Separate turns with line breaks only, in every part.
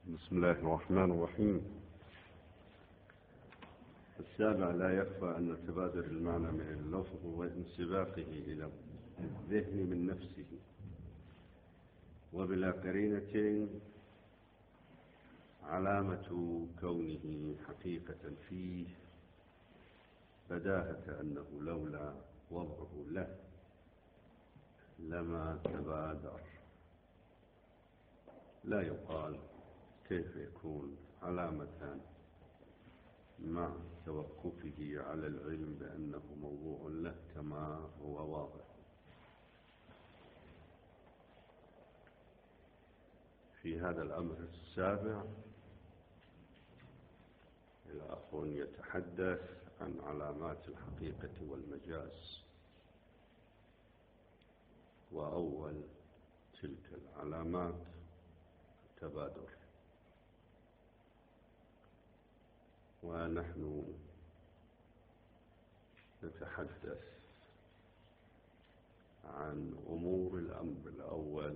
بسم الله الرحمن الرحيم. السابع: لا يخفى أن تبادر المعنى من اللفظ وانسباقه إلى الذهن من نفسه وبلا قرينة علامة كونه حقيقة فيه بداهة أنه لولا وضعه له لما تبادر. لا يقال كيف يكون علامة مع توقفه على العلم بأنه موضوع له كما هو واضح. في هذا الأمر السابع الأخ يتحدث عن علامات الحقيقة والمجاز، وأول تلك العلامات التبادر. ونحن نتحدث عن أمور الأمر الأول: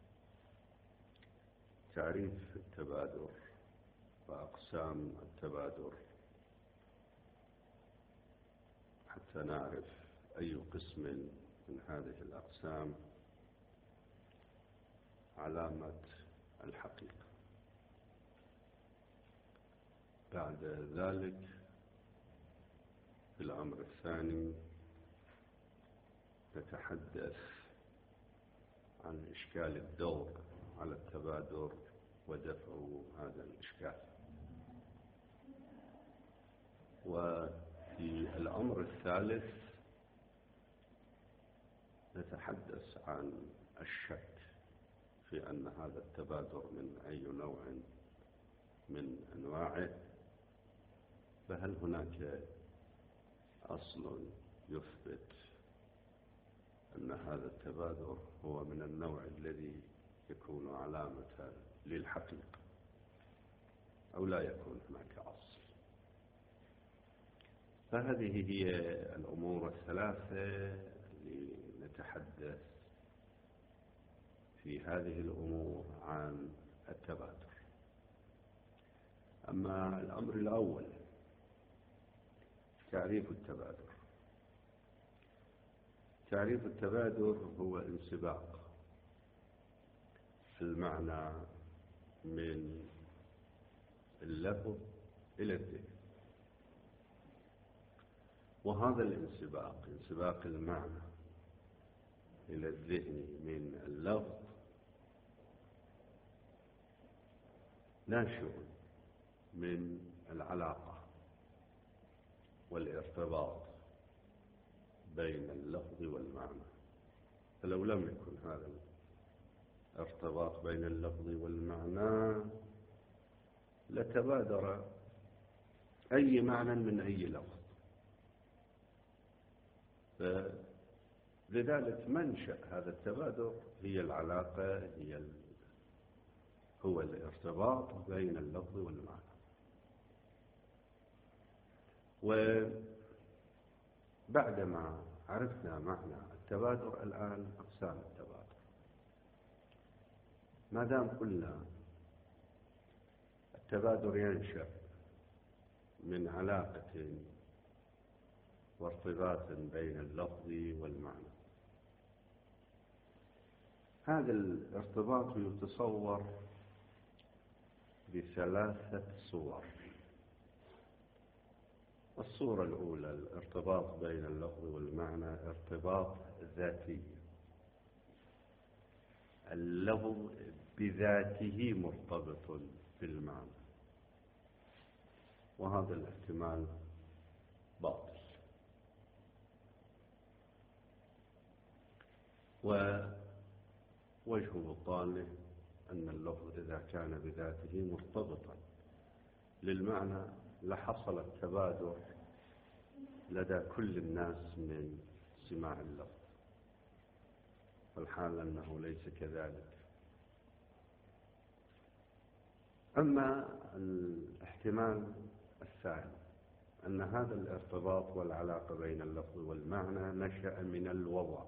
تعريف التبادر وأقسام التبادر، حتى نعرف أي قسم من هذه الأقسام علامة الحقيقة. بعد ذلك في الأمر الثاني نتحدث عن إشكال الدور على التبادر ودفع هذا الإشكال. وفي الأمر الثالث نتحدث عن الشك في أن هذا التبادر من أي نوع من أنواعه، فهل هناك أصل يثبت أن هذا التبادر هو من النوع الذي يكون علامة للحقيقة أو لا يكون هناك أصل. فهذه هي الأمور الثلاثة اللي نتحدث في هذه الأمور عن التبادر. أما الأمر الأول تعريف التبادر. تعريف التبادر هو انسباق المعنى من اللفظ إلى الذهن، وهذا الانسباق، انسباق المعنى إلى الذهن من اللفظ، ناشئ من العلاقة والارتباط بين اللفظ والمعنى. فلو لم يكن هذا الارتباط بين اللفظ والمعنى لتبادر أي معنى من أي لفظ. لذلك منشأ هذا التبادر هي العلاقة، هو الارتباط بين اللفظ والمعنى. وبعدما عرفنا معنى التبادر، الآن أقسام التبادر. ما دام قلنا التبادر ينشأ من علاقة وارتباط بين اللفظ والمعنى، هذا الارتباط يتصور بثلاثة صور. الصورة الأولى الارتباط بين اللفظ والمعنى ارتباط ذاتي، اللفظ بذاته مرتبط بالمعنى، وهذا الاحتمال باطل. ووجه بطلانه أن اللفظ إذا كان بذاته مرتبطا للمعنى لحصل التبادر لدى كل الناس من سماع اللفظ، والحال أنه ليس كذلك. أما الاحتمال الثاني أن هذا الارتباط والعلاقة بين اللفظ والمعنى نشأ من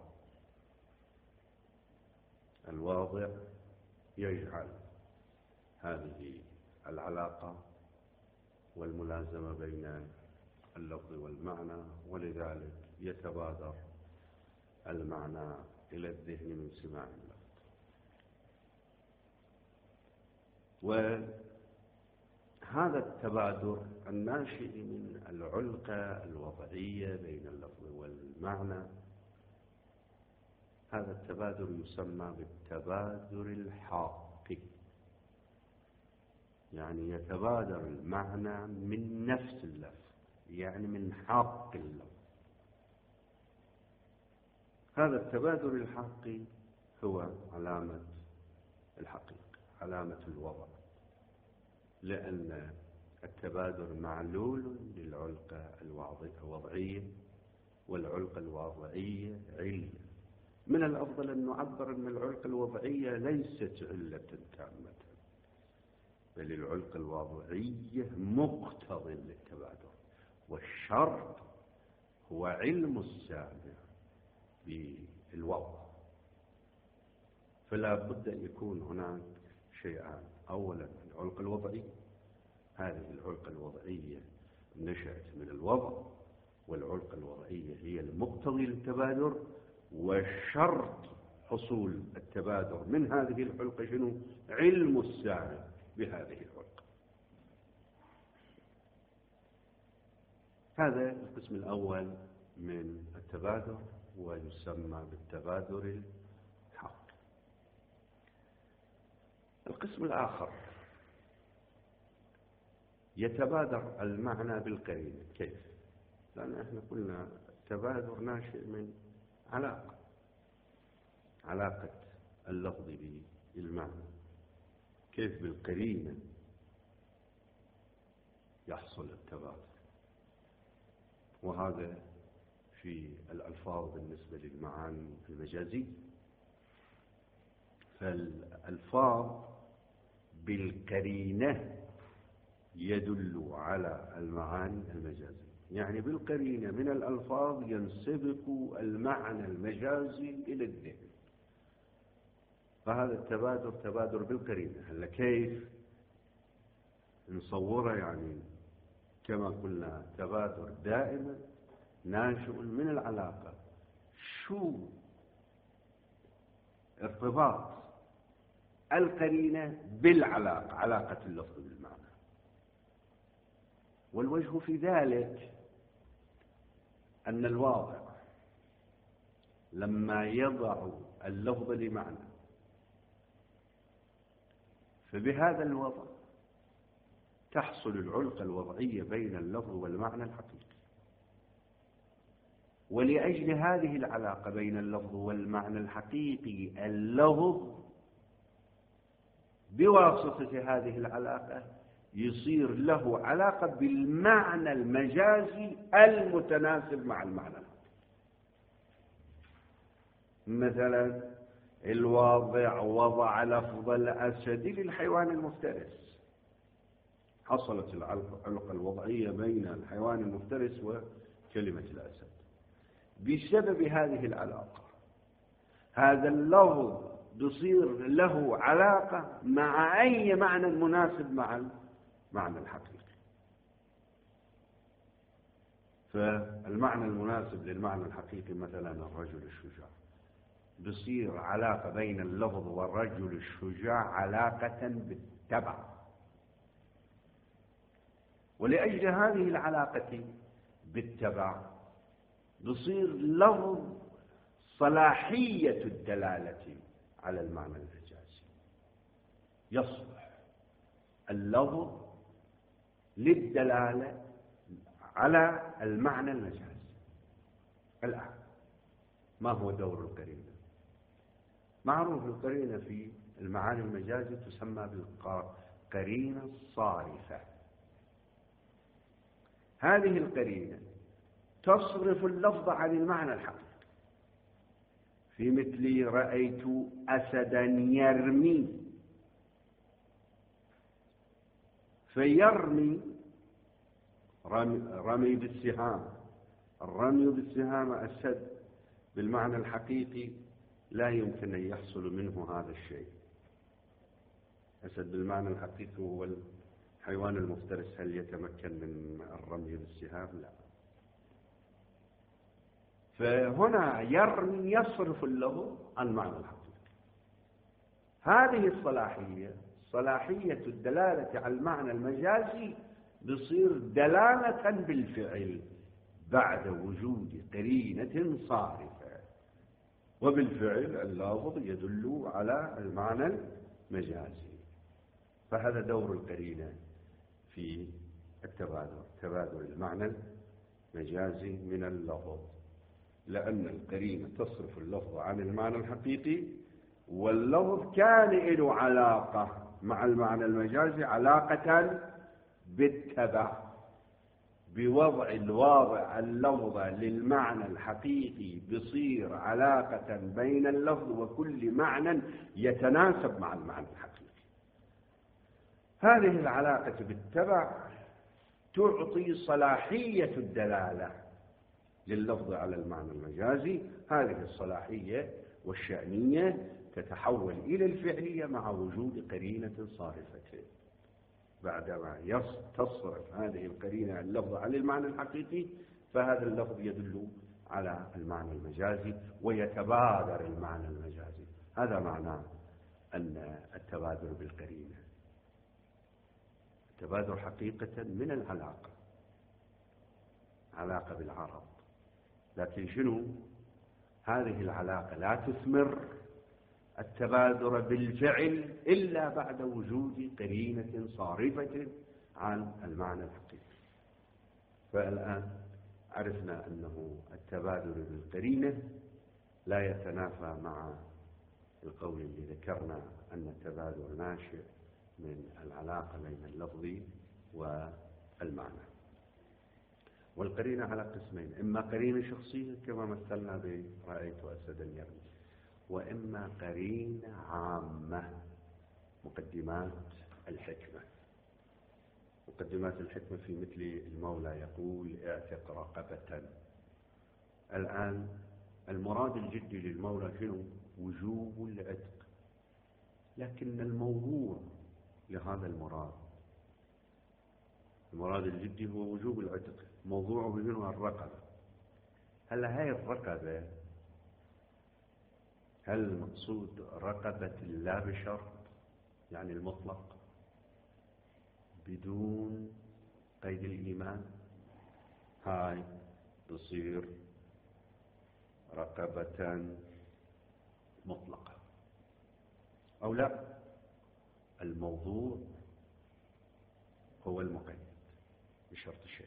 الوضع يجعل هذه العلاقة والملازمة بين اللفظ والمعنى، ولذلك يتبادر المعنى إلى الذهن من سماع اللفظ. وهذا التبادر الناشئ من العلاقة الوضعية بين اللفظ والمعنى، هذا التبادر يسمى بالتبادر الحاقي، يعني يتبادر المعنى من نفس اللفظ، يعني من حاق اللفظ. هذا التبادر الحاقي هو علامة الحقيقة، علامة الوضع، لأن التبادر معلول للعلقة الوضعية، والعلقة الوضعية علة. من الأفضل أن نعبر أن العلقة الوضعية ليست علة تامة، بل العلقة الوضعية مقتضى للتبادر، والشرط هو علم السامع بالوضع. فلا بد أن يكون هناك شيئان: أولا العلقة الوضعية، هذه العلقة الوضعية نشأت من الوضع، والعلقة الوضعية هي المقتضي للتبادر، والشرط حصول التبادر من هذه العلقة شنو؟ علم السامع بهذه العلقة. هذا القسم الأول من التبادر، ويسمى بالتبادر الحق. القسم الآخر يتبادر المعنى بالقرينة. كيف؟ لأن احنا قلنا التبادر ناشئ من علاقة اللفظ بالمعنى. كيف بالقرينة يحصل التبادر؟ وهذا في الألفاظ بالنسبة للمعاني المجازية. فالألفاظ بالقرينة يدل على المعاني المجازية، يعني بالقرينة من الألفاظ ينسبك المعنى المجازي إلى الذهن. فهذا التبادر تبادر بالقرينة. هلا كيف نصوره؟ يعني كما قلنا تبادر دائما ناشئ من العلاقة. شو ارتباط القرينة بالعلاقة، علاقة اللفظ بالمعنى؟ والوجه في ذلك أن الواضع لما يضع اللفظ لمعنى، فبهذا الوضع تحصل العلاقة الوضعية بين اللفظ والمعنى الحقيقي. ولأجل هذه العلاقة بين اللفظ والمعنى الحقيقي، اللفظ بواسطة هذه العلاقة يصير له علاقة بالمعنى المجازي المتناسب مع المعنى الحقيقي. مثلا الواضع وضع لفظ الأسد للحيوان المفترس، حصلت العلاقة الوضعية بين الحيوان المفترس وكلمة الأسد. بسبب هذه العلاقة هذا اللفظ يصير له علاقة مع أي معنى مناسب مع المعنى الحقيقي. فالمعنى المناسب للمعنى الحقيقي مثلا الرجل الشجاع، بصير علاقة بين اللفظ والرجل الشجاع علاقة بالتبع. ولأجل هذه العلاقة بالتبع بصير لفظ صلاحية الدلالة على المعنى المجازي، يصلح اللفظ للدلالة على المعنى المجازي. الآن ما هو دور القرينة؟ معروف القرينة في المعاني المجازي تسمى بالقرينة الصارفة. هذه القرينة تصرف اللفظ عن المعنى الحقيقي، في مثل رأيت أسدا يرمي، فيرمي رمي بالسهام، الرمي بالسهام أسد بالمعنى الحقيقي لا يمكن أن يحصل منه هذا الشيء. أسد بالمعنى الحقيقي هو الحيوان المفترس، هل يتمكن من الرمي بالسهام؟ لا. فهنا يصرف اللفظ عن معنى الحقيقي. هذه الصلاحية، صلاحية الدلالة على المعنى المجازي، بصير دلالة بالفعل بعد وجود قرينة صارفة، وبالفعل اللفظ يدل على المعنى المجازي. فهذا دور القرينة في التبادل، تبادل المعنى المجازي من اللفظ، لأن القرينة تصرف اللفظ عن المعنى الحقيقي، واللفظ كان له علاقة مع المعنى المجازي علاقة بالتبع، بوضع الواضع اللفظ للمعنى الحقيقي بصير علاقة بين اللفظ وكل معنى يتناسب مع المعنى الحقيقي. هذه العلاقة بالتبع تعطي صلاحية الدلالة لللفظ على المعنى المجازي. هذه الصلاحية والشأنية تتحول إلى الفعلية مع وجود قرينة صارفة. بعدما تصرف هذه القرينة اللفظ على المعنى الحقيقي، فهذا اللفظ يدل على المعنى المجازي ويتبادر المعنى المجازي. هذا معناه أن التبادر بالقرينة التبادر حقيقة من العلاقة، علاقة بالعرض، لكن شنو؟ هذه العلاقة لا تثمر التبادر بالفعل إلا بعد وجود قرينة صارفة عن المعنى الحقيقي. فالآن عرفنا أنه التبادر بالقرينة لا يتنافى مع القول اللي ذكرنا أن التبادر ناشئ من العلاقة بين اللفظ والمعنى. والقرينة على قسمين: إما قرينة شخصية كما مثلنا برأيت أسدا يرمي، وإما قرينة عامة، مقدمات الحكمة. مقدمات الحكمة في مثل المولى يقول: اعتق رقبة. الآن المراد الجدي للمولى شنو؟ وجوب العتق، لكن الموضوع لهذا المراد الجدي هو وجوب العتق، موضوعه منه الرقبة. هل هاي الرقبة هل المقصود رقبة لا بشرط، يعني المطلق بدون قيد الإيمان؟ هاي تصير رقبة مطلقة أو لا؟ الموضوع هو المقيد بشرط شيء.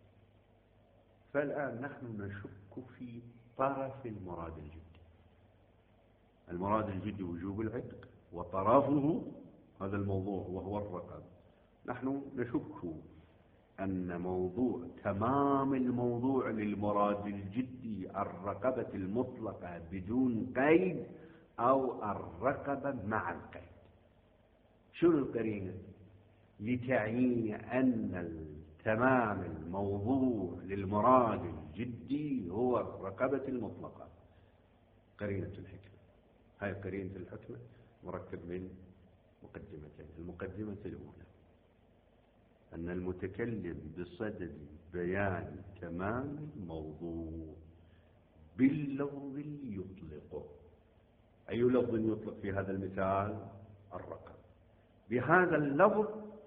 فالآن نحن نشك في طرف المراد الجدي. المراد الجدي وجوب العتق، وطرفه هذا الموضوع وهو الرقبة. نحن نشك أن موضوع تمام الموضوع للمراد الجدي الرقبة المطلقة بدون قيد أو الرقبة مع القيد. شنو القرينة لتعيين أن تمام الموضوع للمراد الجدي هو الرقبة المطلقة؟ قرينة الحكمة. هاي قرينة الحكمة مركب من مقدمتين. المقدمة الأولى أن المتكلم بصدد بيان تمام الموضوع باللفظ يطلقه. أي لفظ يطلق في هذا المثال؟ الرقبة. بهذا اللفظ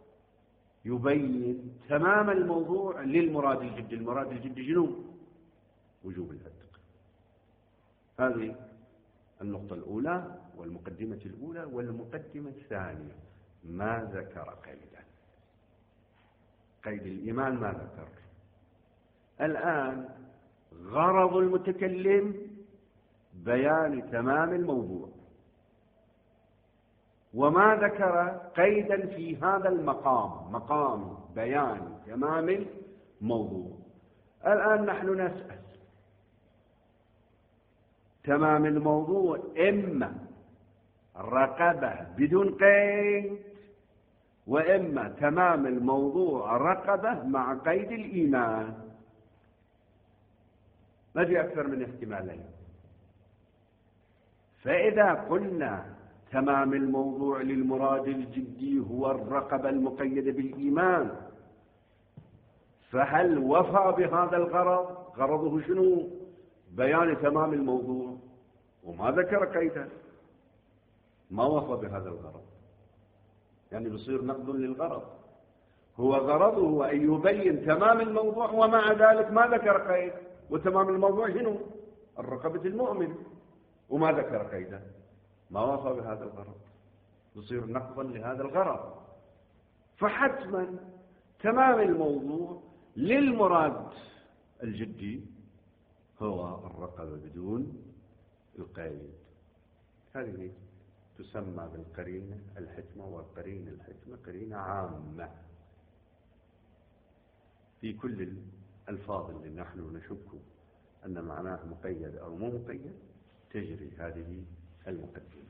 يبين تمام الموضوع للمراد الجدي. المراد الجدي شنو؟ وجوب العتق. هذه النقطة الأولى والمقدمة الأولى. والمقدمة الثانية ما ذكر قيدا، قيد الإيمان ما ذكر. الآن غرض المتكلم بيان تمام الموضوع، وما ذكر قيدا في هذا المقام، مقام بيان تمام الموضوع. الآن نحن نسأل: تمام الموضوع إما رقبة بدون قيد، وإما تمام الموضوع رقبة مع قيد الإيمان. ما في أكثر من احتمالين. فإذا قلنا تمام الموضوع للمراد الجدي هو الرقبة المقيدة بالإيمان، فهل وفى بهذا الغرض؟ غرضه شنو؟ بيان تمام الموضوع، وما ذكر قيده، ما وفى بهذا الغرض، يعني بصير نقض للغرض. هو غرضه أن يبين تمام الموضوع، ومع ذلك ما ذكر قيد. وتمام الموضوع شنو؟ الرقبة المؤمن، وما ذكر قيده، ما وفى بهذا الغرض، يصير نقضا لهذا الغرض. فحتما تمام الموضوع للمراد الجدي هو الرقبة بدون القيد. هذه تسمى بالقرينة الحتمة، والقرينة الحتمة قرينة عامة في كل الألفاظ اللي نحن نشك أن معناه مقيد أو مو مقيد، تجري هذه المقدمة.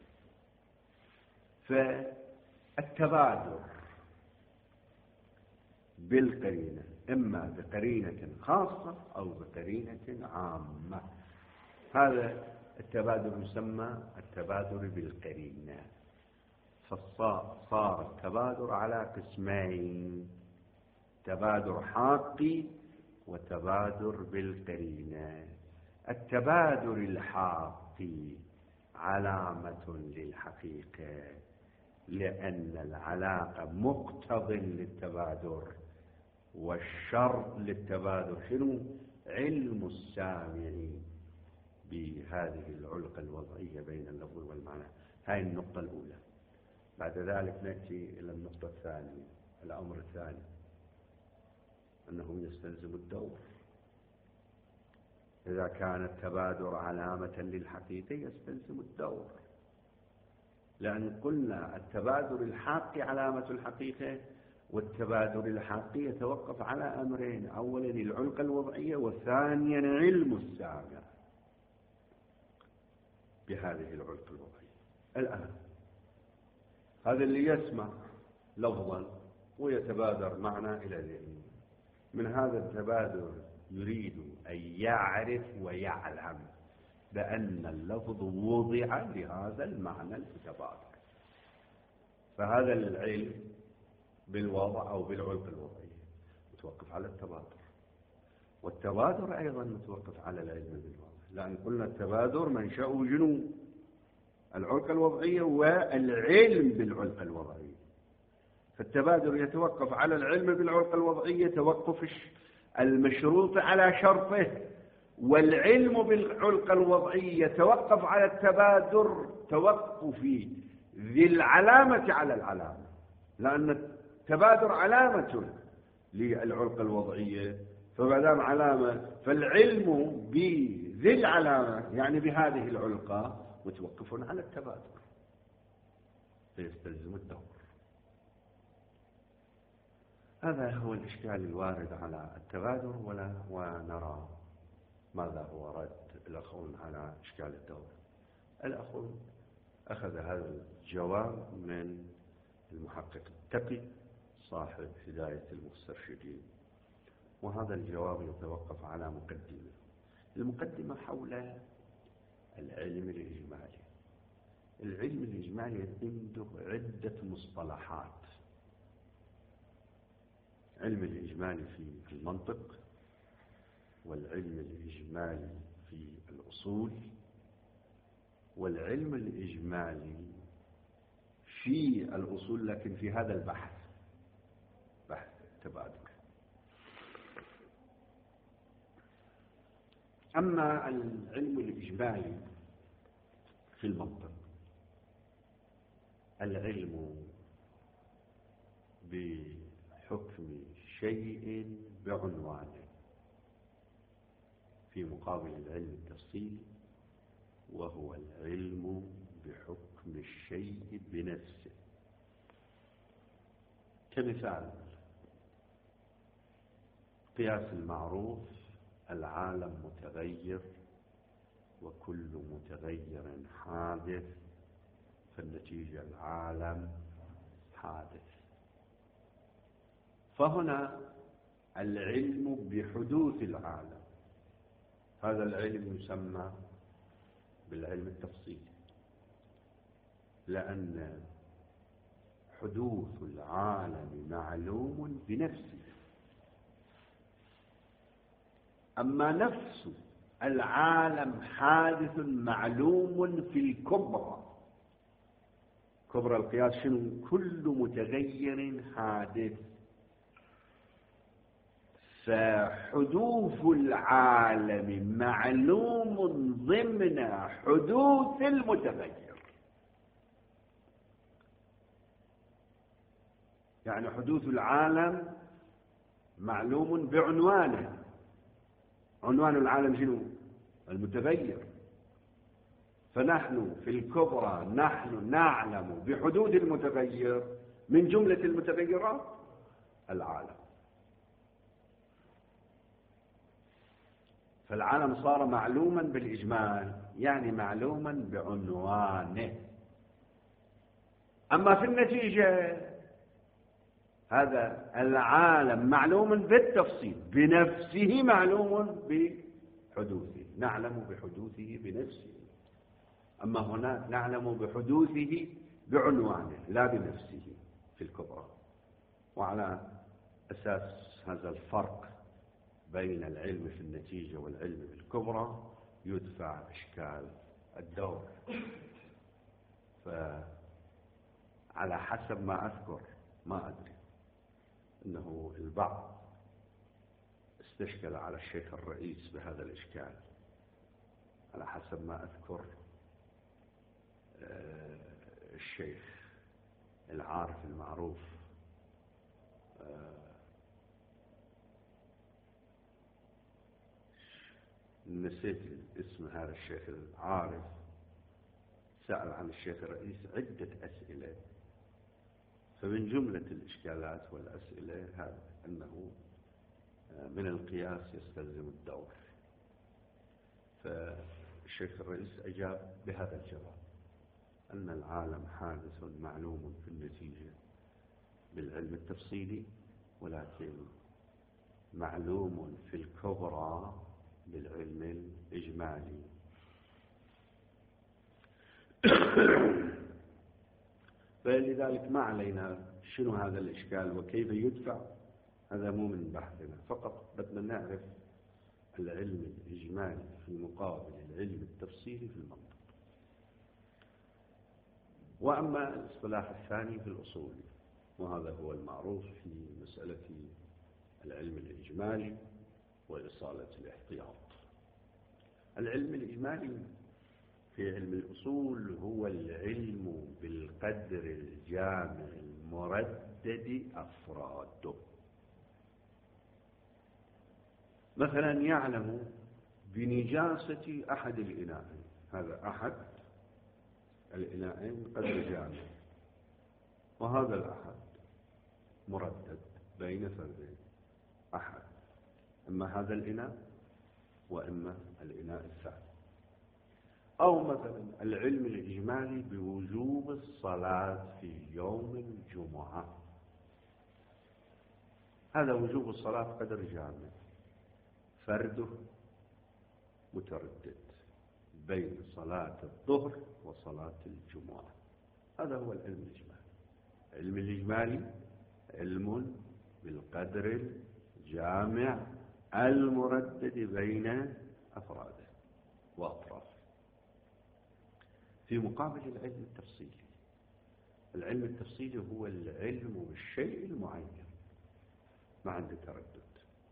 فالتبادر بالقرينة إما بقرينة خاصة أو بقرينة عامة، هذا التبادر يسمى التبادر بالقرينة. فصار التبادر على قسمين: تبادر حاقي وتبادر بالقرينة. التبادر الحاقي علامة للحقيقة، لأن العلاقة مقتضٍ للتبادر، والشرط للتبادر شنو؟ علم السامع بهذه العلقة الوضعية بين اللفظ والمعنى. هاي النقطة الأولى. بعد ذلك نأتي إلى النقطة الثانية، الأمر الثاني أنه يستلزم الدور. إذا كان التبادر علامة للحقيقة يستلزم الدور، لأن قلنا التبادر الحاقي علامة الحقيقة، والتبادر الحاقي يتوقف على أمرين: أولا العلقة الوضعية، وثانيا علم السامع بهذه العلقة الوضعية. الآن هذا اللي يسمع لفظا ويتبادر معنا إلى ذهنه، من هذا التبادر يريد أن يعرف ويعلم بأن اللفظ وضع لهذا المعنى المتبادر، فهذا العلم بالوضع أو بالعلقة الوضعية متوقف على التبادر، والتبادر أيضا متوقف على العلم بالوضع، لأن قلنا التبادر منشأه جنو العلقة الوضعية والعلم بالعلقة الوضعية. فالتبادر يتوقف على العلم بالعلقة الوضعية توقف المشروط على شرطه، والعلم بالعلقة الوضعية يتوقف على التبادر توقف ذي العلامة على العلامة، لأن التبادر علامة للعلقة الوضعية، فمادام علامة فالعلم بذي العلامة يعني بهذه العلقة متوقف على التبادر، فيستلزم الدور. هذا هو الإشكال الوارد على التبادر، ونرى ماذا هو رد الأخون على إشكال الدور. الأخون أخذ هذا الجواب من المحقق التقي صاحب هداية المسترشدين، وهذا الجواب يتوقف على مقدمة. المقدمة حول العلم الإجمالي. العلم الإجمالي عنده عدة مصطلحات: علم الإجمالي في المنطق، والعلم الإجمالي في الأصول، والعلم الإجمالي في الأصول لكن في هذا البحث، بحث التبادر. أما العلم الإجمالي في المنطق، العلم بحكم شيء بعنوانه في مقابل العلم التفصيلي، وهو العلم بحكم الشيء بنفسه. كمثال قياس المعروف: العالم متغير وكل متغير حادث، فالنتيجة العالم حادث. فهنا العلم بحدوث العالم، هذا العلم يسمى بالعلم التفصيلي. لأن حدوث العالم معلوم بنفسه، أما نفس العالم حادث معلوم في الكبرى. كبرى القياس شنو؟ كل متغير حادث، فحدوث العالم معلوم ضمن حدوث المتغير. يعني حدوث العالم معلوم بعنوانه. عنوان العالم شنو؟ المتغير. فنحن في الكبرى نحن نعلم بحدوث المتغير، من جملة المتغيرات العالم. فالعالم صار معلوما بالإجمال، يعني معلوما بعنوانه. أما في النتيجة هذا العالم معلوم بالتفصيل، بنفسه معلوم بحدوثه، نعلم بحدوثه بنفسه. أما هنا نعلم بحدوثه بعنوانه لا بنفسه في الكبرى. وعلى أساس هذا الفرق بين العلم في النتيجة والعلم في الكبرى يدفع إشكال الدور. فعلى حسب ما أذكر، ما أدري، أنه البعض استشكل على الشيخ الرئيس بهذا الإشكال. على حسب ما أذكر الشيخ العارف المعروف نسيت اسم هذا الشيخ العارف، سأل عن الشيخ الرئيس عدة أسئلة، فمن جملة الإشكالات والأسئلة هذا أنه من القياس يستلزم الدور. فالشيخ الرئيس أجاب بهذا الجواب: أن العالم حادث معلوم في النتيجة بالعلم التفصيلي، ولكن معلوم في الكبرى بالعلم الإجمالي. فلذلك ما علينا شنو هذا الإشكال وكيف يدفع، هذا مو من بحثنا، فقط بدنا نعرف العلم الإجمالي في مقابل العلم التفصيلي في المنطق. وأما الاصطلاح الثاني في الأصول، وهذا هو المعروف في مسألة العلم الإجمالي وإصالة الاحتياط. العلم الإجمالي في علم الأصول هو العلم بالقدر الجامع المردد أفراده. مثلا يعلم بنجاسة أحد الإناءين، هذا أحد الإناءين قدر جامع، وهذا الأحد مردد بين فردين، أحد إما هذا الإناء وإما الإناء الثاني. أو مثلا العلم الإجمالي بوجوب الصلاة في يوم الجمعة، هذا وجوب الصلاة قدر جامع، فرده متردد بين صلاة الظهر وصلاة الجمعة. هذا هو العلم الإجمالي. العلم الإجمالي علم بالقدر الجامع المردد بين أفراده وأطرافه. في مقابل العلم التفصيلي، العلم التفصيلي هو العلم بالشيء المعين ما عنده تردد.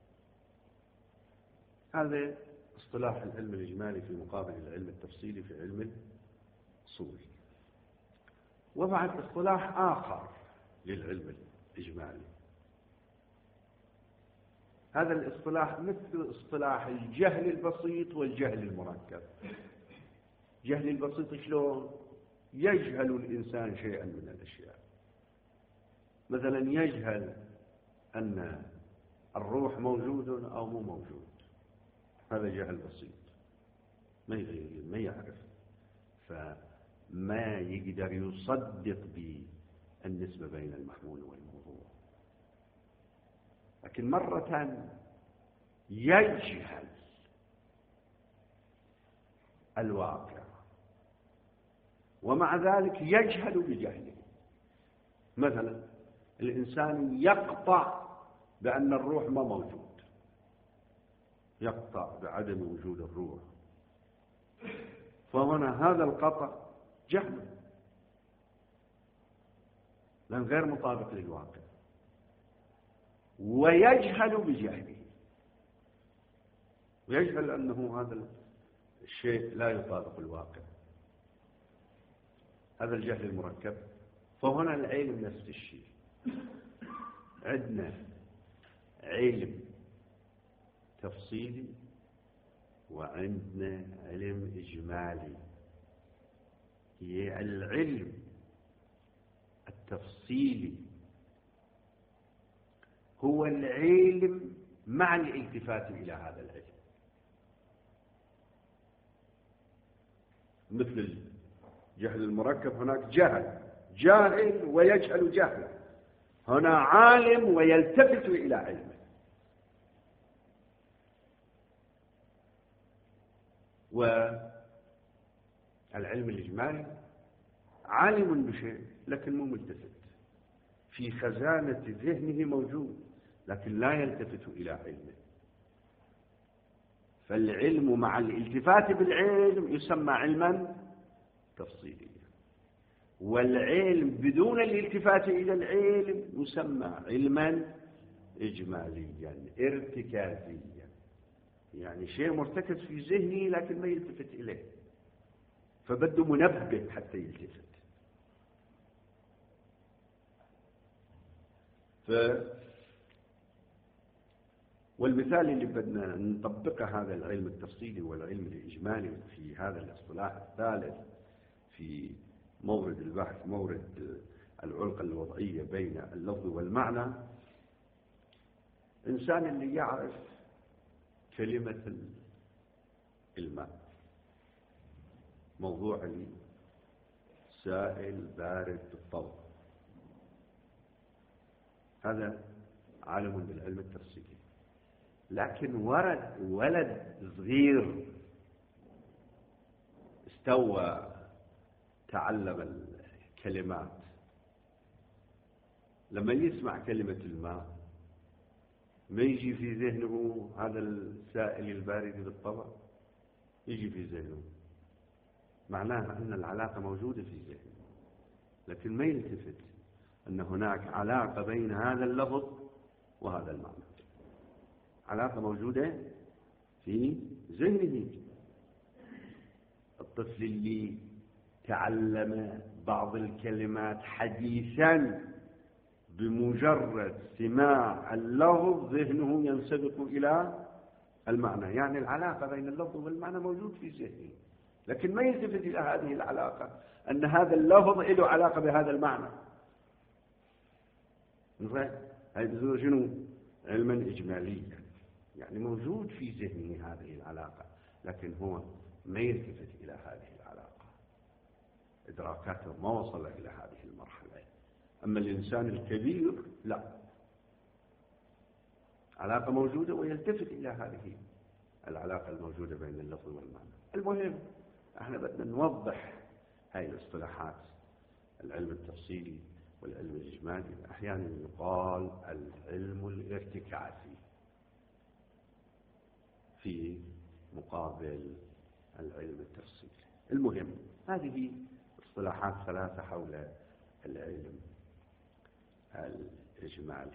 هذا اصطلاح العلم الإجمالي في مقابل العلم التفصيلي في علم الأصول. وبعد اصطلاح آخر للعلم الإجمالي، هذا الاصطلاح مثل اصطلاح الجهل البسيط والجهل المركب. جهل البسيط شلون؟ يجهل الإنسان شيئا من الأشياء، مثلا يجهل أن الروح موجود أو مو موجود، هذا جهل بسيط، ما يعرف، فما يقدر يصدق بالنسبة بين المحمول والموضوع. لكن مرة يجهل الواقع، ومع ذلك يجهل بجهله. مثلا الإنسان يقطع بأن الروح ما موجود، يقطع بعدم وجود الروح، فهنا هذا القطع جهل، لأن غير مطابق للواقع، ويجهل بجهله، ويجهل أنه هذا الشيء لا يطابق الواقع، هذا الجهل المركب. فهنا العلم نفس الشيء، عندنا علم تفصيلي وعندنا علم إجمالي. هي العلم التفصيلي هو العلم مع الالتفات إلى هذا العلم، مثل الجهل المركب، هناك جاهل ويجهل جهلا، هنا عالم ويلتفت إلى علمه. والعلم الإجمالي عالم بشيء لكن مو ملتفت، في خزانة ذهنه موجود لكن لا يلتفت إلى علمه. فالعلم مع الالتفات بالعلم يسمى علما تفصيليا، والعلم بدون الالتفات إلى العلم يسمى علما إجماليا ارتكازيا، يعني شيء مرتكز في ذهني لكن ما يلتفت إليه، فبده منبه حتى يلتفت. والمثال اللي بدنا نطبقه هذا العلم التفصيلي والعلم الإجمالي في هذا الاصطلاح الثالث في مورد البحث، مورد العلاقة الوضعية بين اللفظ والمعنى. إنسان اللي يعرف كلمة الماء، موضوع سائل بارد بالطبع، هذا عالم بالعلم التفصيلي. لكن ولد صغير استوى تعلم الكلمات، لما يسمع كلمة الماء ما يجي في ذهنه هذا السائل البارد بالطبع، يجي في ذهنه معناها أن العلاقة موجودة في ذهنه، لكن ما يلتفت أن هناك علاقة بين هذا اللفظ وهذا المعنى، علاقة موجودة في ذهنه. الطفل اللي تعلم بعض الكلمات حديثا بمجرد سماع اللفظ ذهنه ينسبق إلى المعنى، يعني العلاقة بين اللفظ والمعنى موجود في ذهنه، لكن ما يلتفت إلى هذه العلاقة، أن هذا اللفظ له علاقة بهذا المعنى. هذا شنو؟ علما إجماليا، يعني موجود في ذهنه هذه العلاقة، لكن هو ما يلتفت إلى هذه العلاقة، إدراكاته ما وصل إلى هذه المرحلة. أما الإنسان الكبير لا، علاقة موجودة ويلتفت إلى هذه العلاقة الموجودة بين اللفظ والمعنى. المهم احنا بدنا نوضح هاي الاصطلاحات، العلم التفصيلي والعلم الإجمالي. أحيانا يقال العلم الارتكازي في مقابل العلم التفصيلي. المهم هذه اصطلاحات ثلاثة حول العلم الإجمالي.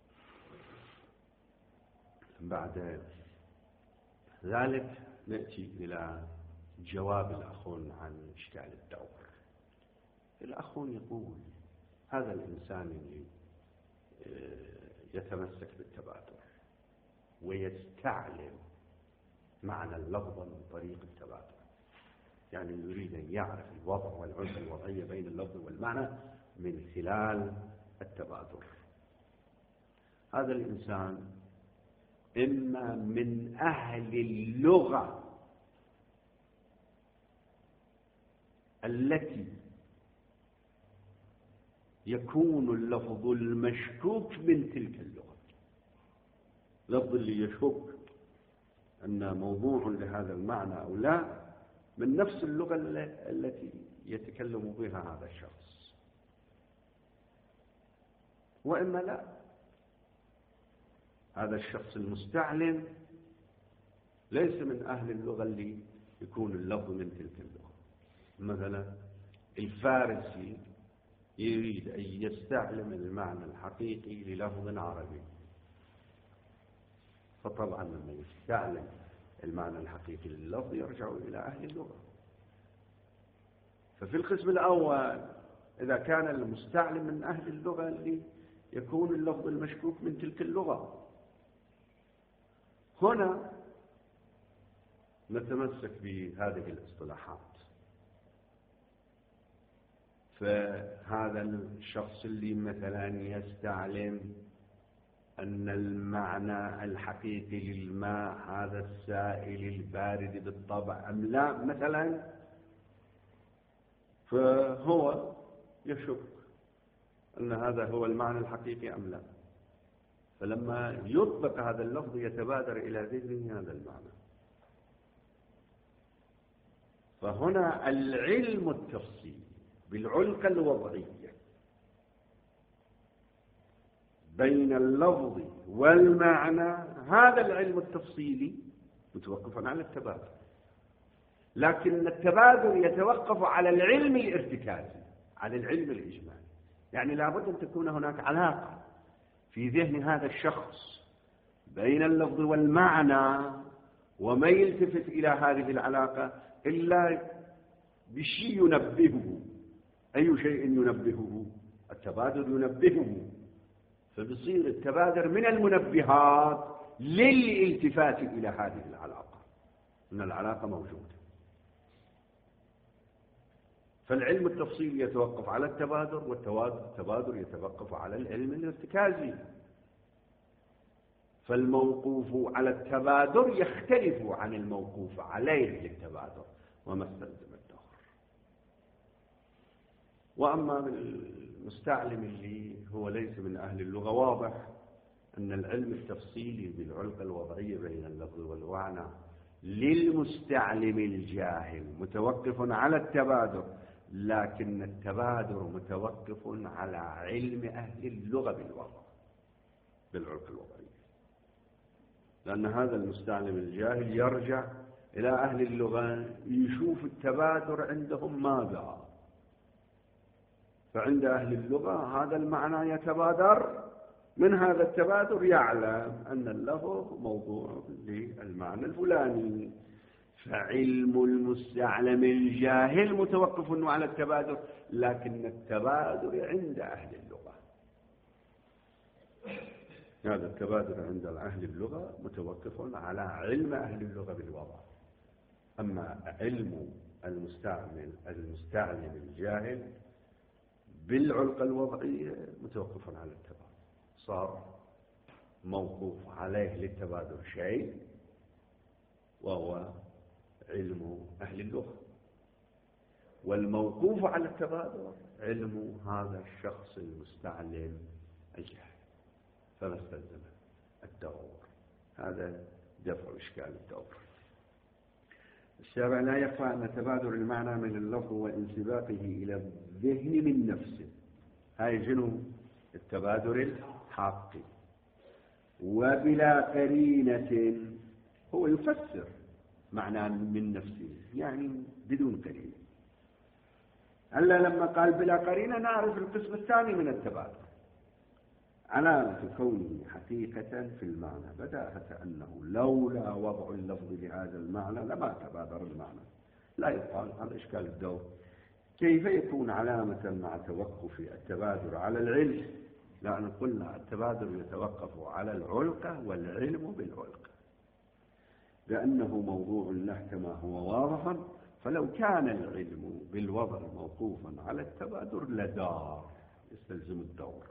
بعد ذلك نأتي إلى جواب الأخون عن إشكال الدور. الأخون يقول هذا الإنسان اللي يتمسك بالتبادر ويستعلم معنى اللفظ من طريق التبادر، يعني يريد أن يعرف الوضع والعلاقة الوضعية بين اللفظ والمعنى من خلال التبادر. هذا الإنسان إما من أهل اللغة التي يكون اللفظ المشكوك من تلك اللغة، لفظ اللي يشك أن موضوع لهذا المعنى أو لا، من نفس اللغة التي يتكلم بها هذا الشخص، وإما لا. هذا الشخص المستعلم ليس من أهل اللغة اللي يكون اللفظ من تلك اللغة. مثلا الفارسي يريد أن يستعلم المعنى الحقيقي للفظ عربي، فطبعا لما يستعلم المعنى الحقيقي لللفظ يرجع إلى أهل اللغة. ففي القسم الأول إذا كان المستعلم من أهل اللغة اللي يكون اللفظ المشكوك من تلك اللغة، هنا نتمسك بهذه الاصطلاحات. فهذا الشخص اللي مثلا يستعلم أن المعنى الحقيقي للماء هذا السائل البارد بالطبع أم لا مثلا، فهو يشك أن هذا هو المعنى الحقيقي أم لا. فلما يطلق هذا اللفظ يتبادر إلى ذهنه هذا المعنى. فهنا العلم التفصيلي بالعلقة الوضعية بين اللفظ والمعنى، هذا العلم التفصيلي متوقف على التبادر، لكن التبادر يتوقف على العلم الارتكازي، على العلم الإجمالي. يعني لابد أن تكون هناك علاقة في ذهن هذا الشخص بين اللفظ والمعنى، وما يلتفت إلى هذه العلاقة إلا بشيء ينبهه. أي شيء ينبهه؟ التبادر ينبهه، فبصير التبادر من المنبهات للالتفات إلى هذه العلاقة، أن العلاقة موجودة. فالعلم التفصيلي يتوقف على التبادر، والتبادر يتوقف على العلم الارتكازي. فالموقوف على التبادر يختلف عن الموقوف عليه للتبادر وما استلزم الدور. وأما المستعلم اللي هو ليس من أهل اللغة، واضح أن العلم التفصيلي بالعلقة الوضعية بين اللفظ والمعنى للمستعلم الجاهل متوقف على التبادر، لكن التبادر متوقف على علم أهل اللغة بالوضع بالعلقة الوضعية، لأن هذا المستعلم الجاهل يرجع إلى أهل اللغة يشوف التبادر عندهم ماذا. فعند أهل اللغة هذا المعنى يتبادر، من هذا التبادر يعلم أن اللفظ موضوع للمعنى الفلاني. فعلم المستعلم الجاهل متوقف على التبادر، لكن التبادر عند أهل اللغة، هذا التبادر عند أهل اللغة متوقف على علم أهل اللغة بالوضع. أما علم المستعلم الجاهل بالعلقة الوضعية متوقف على التبادر، صار موقوف عليه للتبادر شيء وهو علم أهل اللغة، والموقوف على التبادر علم هذا الشخص المستعلم الجاهل، فما استلزم الدور. هذا دفع إشكال الدور. السابع: لا يخفى أن تبادر المعنى من اللفظ وانسباقه إلى الذهن من نفسه، هاي جنو التبادر الحقي، وبلا قرينة، هو يفسر معنى من نفسه يعني بدون قرينة. ألا لما قال بلا قرينة نعرف القسم الثاني من التبادر، علامة كونه حقيقة في المعنى بداهة أنه لولا وضع اللفظ لهذا المعنى لما تبادر المعنى. لا يقال هذا إشكال الدور، كيف يكون علامة مع توقف التبادر على العلم؟ لأن قلنا التبادر يتوقف على العلقة والعلم بالعلقة، لأنه موضوع له كما هو واضح. فلو كان العلم بالوضع موقوفا على التبادر لدار يستلزم الدور،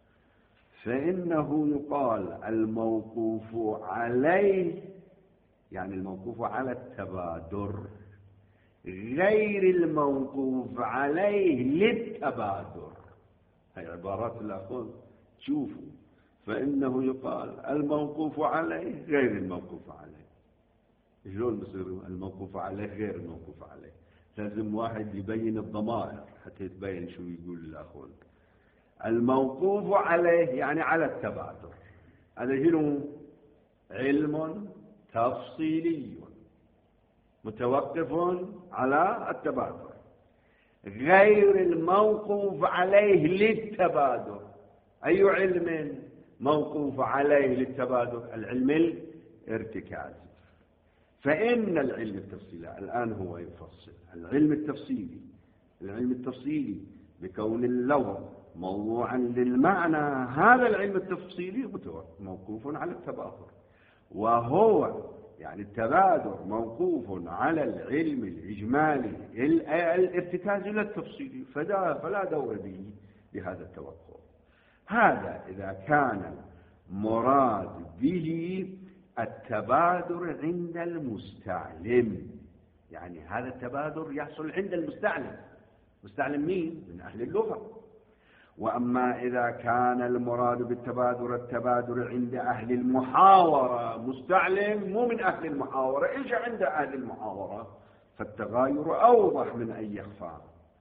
فإنه يقال الموقوف عليه، يعني الموقوف على التبادر غير الموقوف عليه للتبادر. هي عبارات الأخوة شوفوا، فإنه يقال الموقوف عليه غير الموقوف عليه. شلون بصير الموقوف عليه غير الموقوف عليه؟ لازم واحد يبين الضمائر حتى تبين شو يقول الأخوان. الموقوف عليه يعني على التبادر، هذا شنو؟ علم تفصيلي متوقف على التبادر، غير الموقوف عليه للتبادر. أي علم موقوف عليه للتبادر؟ العلم الارتكازي. فإن العلم التفصيلي الآن هو يفصل العلم التفصيلي بكون اللفظ موضوعا للمعنى، هذا العلم التفصيلي موقوف على التبادر، وهو يعني التبادر موقوف على العلم الإجمالي الارتكازي للتفصيلي، فلا دور به بهذا التوقف. هذا إذا كان مراد به التبادر عند المستعلم، يعني هذا التبادر يحصل عند المستعلم. مستعلم مين؟ من أهل اللغة. وأما إذا كان المراد بالتبادر التبادر عند أهل المحاورة، مستعلم مو من أهل المحاورة، إيش عند أهل المحاورة، فالتغاير أوضح من أن يخفى.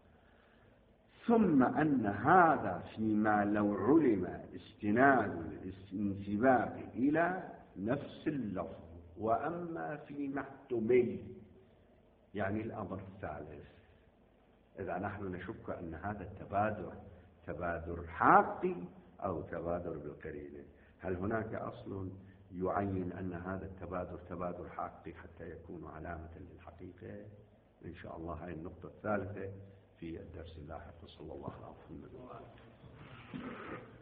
ثم أن هذا فيما لو علم استناد الانسباب إلى نفس اللفظ. وأما فيما احتمل، يعني الأمر الثالث، إذا نحن نشك أن هذا التبادر تبادر حقي أو تبادر بالقرينة، هل هناك أصل يعين أن هذا التبادر تبادر حقي حتى يكون علامة للحقيقة؟ إن شاء الله هاي النقطة الثالثة في الدرس اللاحق. صلى الله عليه وسلم.